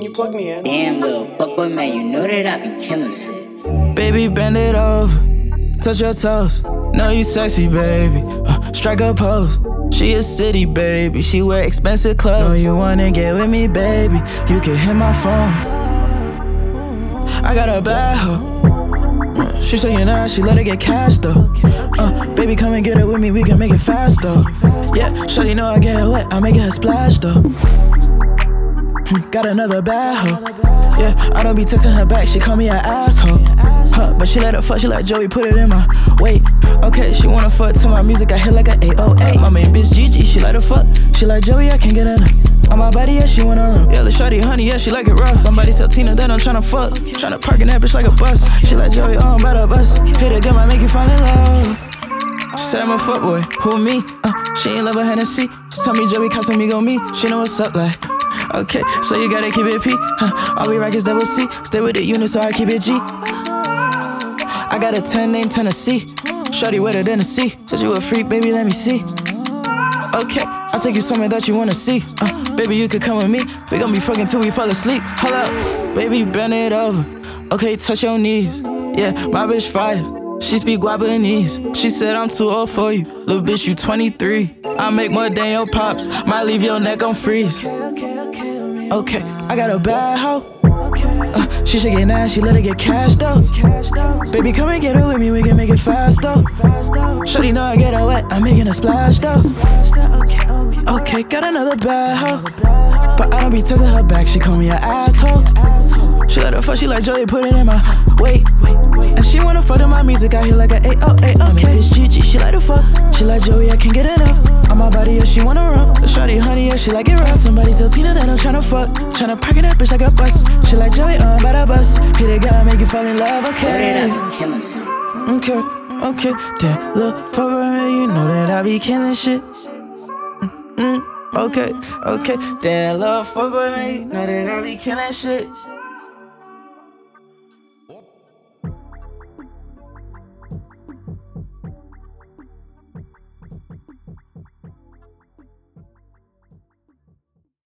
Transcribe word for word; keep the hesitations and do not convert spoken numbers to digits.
you plug me in? Damn, little fuckboy, man, you know that I be killing shit. Baby, bend it over, touch your toes. Know you sexy, baby. Uh, strike a pose. She a city, baby. She wear expensive clothes. Know you wanna get with me, baby. You can hit my phone. I got a bad hoe. Uh, she saying nah, she let her get cash though. Uh, baby, come and get it with me, we can make it fast though. Yeah, shawty know I get her wet, I make her splash though. Hmm, got another bad hoe. Yeah, I don't be texting her back, she call me an asshole. Huh, but she let her fuck, she like Joey, put it in my weight. Okay, she wanna fuck to my music, I hit like a eight oh eight. My main bitch Gigi, she like to fuck. She like Joey, I can't get enough. On my body, yeah, she wanna run. Yeah, little shorty, honey, yeah, she like it rough. Somebody tell Tina that I'm tryna fuck. Tryna park in that bitch like a bus. She like Joey, oh, I'm about to bus. Hit a gun, might make you fall in love. She said I'm a fuckboy, who me? Uh, she ain't love a Hennessy. She told me Joey Casamigo me. She know what's up like. Okay, so you gotta keep it P. Huh, all we rock is double C. Stay with the unit, so I keep it G. I got a ten named Tennessee. Shorty wetter than a C. Said you a freak, baby, let me see. Okay, I'll take you somewhere that you wanna see. Uh, baby, you could come with me. We gon' be fucking till we fall asleep. Hold up, baby, bend it over. Okay, touch your knees. Yeah, my bitch fire. She speak Guapanese. She said I'm too old for you. Little bitch, you twenty-three. I make more than your pops. Might leave your neck on freeze. Okay, I got a bad hoe. Uh, she should get nine, she let her get cash though. Baby, come and get her with me, we can make it fast though. Shorty know I get her wet, I'm making a splash though. Okay, got another bad hoe. But I don't be texting her back, she call me an asshole. She let her fuck, she like Joey, put it in my weight. And she wanna fuck to my music, I hear like a eight oh eight. Okay, it's Gigi, she like to fuck. She like Joey, I can't get enough. On my body, yeah, she wanna run. The shorty, honey, yeah, she like it rough. Somebody tell Tina that I'm tryna fuck. Tryna park in that bitch like a bus. She like Joey, uh, I'm about to bus. Hit a guy, make you fall in love, okay. Know that I be killing shit. Okay, okay, damn, look, fuck with me, you know that I be killing shit. Mm, okay, okay, damn, love, fuck with me, you know that I be killing shit.